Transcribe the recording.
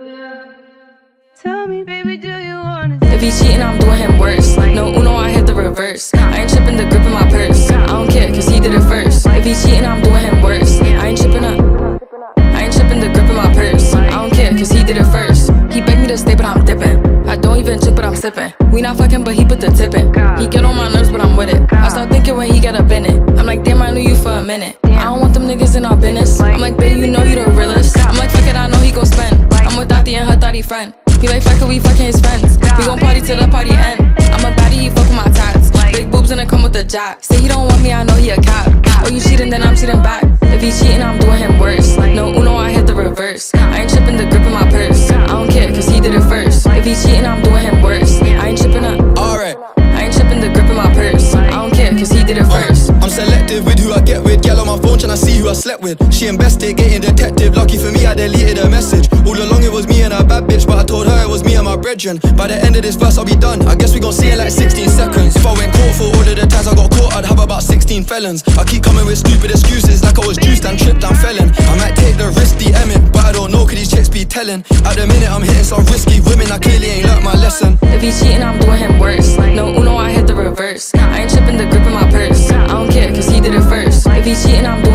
Tell me, baby, do you wanna? If he cheating, I'm doing him worse. No Uno, I hit the reverse. I ain't tripping the grip in my purse. I don't care, cause he did it first. If he cheating, I'm doing him worse. I ain't tripping up. I ain't tripping the grip in my purse. I don't care, cause he did it first. He begged me to stay, but I'm dipping. I don't even chip, but I'm sipping. We not fucking, but he put the tip in. He get on my nerves, but I'm with it. I start thinking when he get up in it. I'm like, damn, I knew you for a minute. I don't want them niggas in our business. I'm like, babe, you know you the realest. I'm like, fuck it, I know he gon' spend. I'm with Dottie and her thotty friend. He like, fuck it, we fucking his friends. We gon' party till the party end. I'm a baddie, he fuck with my tats. Big boobs and it come with the jack. Say he don't want me, I know he a cop. Oh, you cheating, then I'm cheating back. If he cheating, I'm doing him worse. No Uno, I hit the reverse. I ain't tripping the grip in my purse. I don't care, cause he did it first. If he cheating, I'm doing him worse. I ain't tripping up. Alright. I ain't tripping the grip in my purse. I don't care, cause he did it first. I'm selective with who I get with. Gal on my phone tryna see who I slept with. She invested, getting detective. Lucky for me, I deleted her message. All along it was me and a bad bitch, but I told her it was me and my brethren. By the end of this verse, I'll be done. I guess we gon' see it like 16 seconds. If I went court for all of the times I got caught, I'd have about 16 felons. I keep coming with stupid excuses, like I was juiced and tripped and felon. I might take the risk, DM it, but I don't know, could these chicks be telling? At the minute, I'm hitting some risky women, I clearly ain't learnt my lesson. If he cheating, I'm doing him worse. No Uno, I hit the reverse. I ain't tripping the grip in my purse. I don't care, cause he did it first. If he cheating, I'm doing